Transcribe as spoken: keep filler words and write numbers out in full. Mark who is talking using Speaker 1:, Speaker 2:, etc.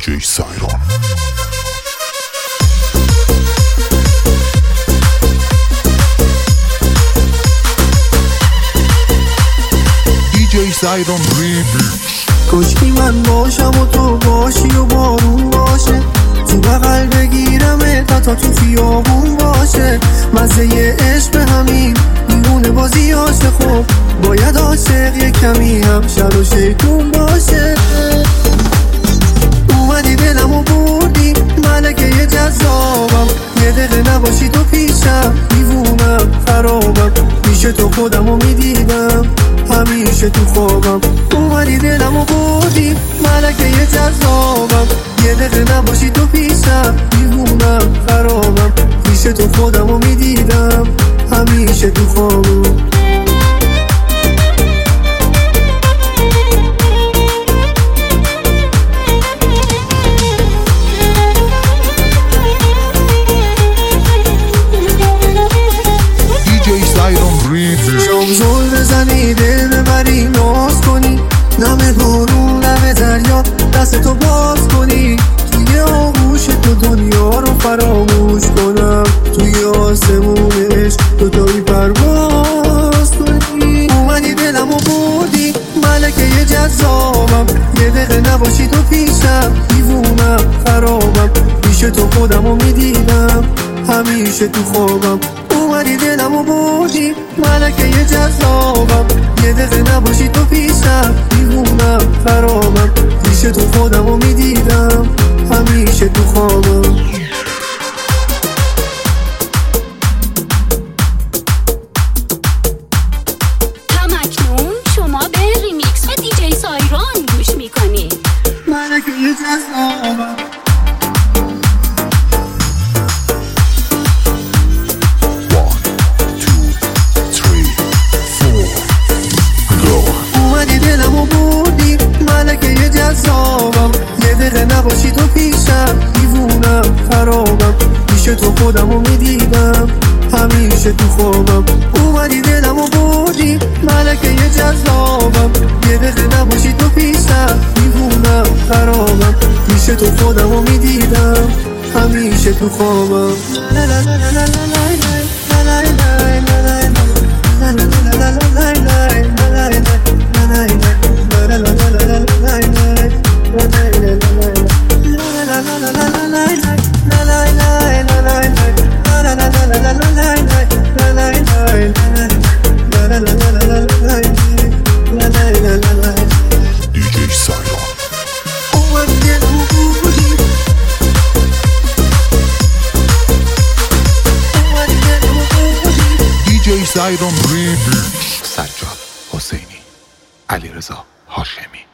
Speaker 1: جی سایران. دی جی سایران ریمیکس.
Speaker 2: کاشکی من باشم و تو باشی و بارون باشه، تو بغل بگیرم تا تا تو خیابون باشه. مزه عشق به همین دیوونه بازی هاشه، خب باید عاشق یه کمی هم شر و شیطون باشه. اومدی دلم و بردی ملکه یه جذابم، یه دقیقه نباشی تو پیشم دیوونم خرابم. پیش تو خودم رو میدیدم همیشه تو خوابم. اومدی دلم و بردی ملکه یه جذابم، یه دقیقه نباشی تو پیشم دیوونم خرابم. پیش تو خودم رو میدیدم همیشه تو خوابم. شام زل بزنی دل ببری ناز کنی، نم بارون نم دریا دست تو باز کنی. توی آغوش تو دنیا رو فراموش کنم، توی آسمون عشق دوتایی پرواز کنی. اومدی دلم و بردی ملکه یه جذابم، یه دقیقه نباشی تو پیشم دیوونم خرابم. پیش تو خودم رو میدیدم همیشه تو خوابم. اومدی دلم و بردی ملکه یه جذابم، یه دقیقه نباشی تو پیشم دیوونم خرابم. پیش تو خودم رو میدیدم همیشه تو خوابم.
Speaker 3: همکنون شما به ریمیکس و دی جی سایران گوش میکنی.
Speaker 2: ملکه یه جذابم. یه دقیقه نباشی تو پیشم دیوونم خرابم. پیش تو خودم رو میدیدم همیشه تو خوابم. اومدی دلم و بردی ملکه یه جذابم، یه دقیقه نباشی تو پیشم دیوونم خرابم. پیش تو خودم رو میدیدم همیشه تو خوابم.
Speaker 1: سایران ریمیکس. سجاد حسینی، علیرضا هاشمی.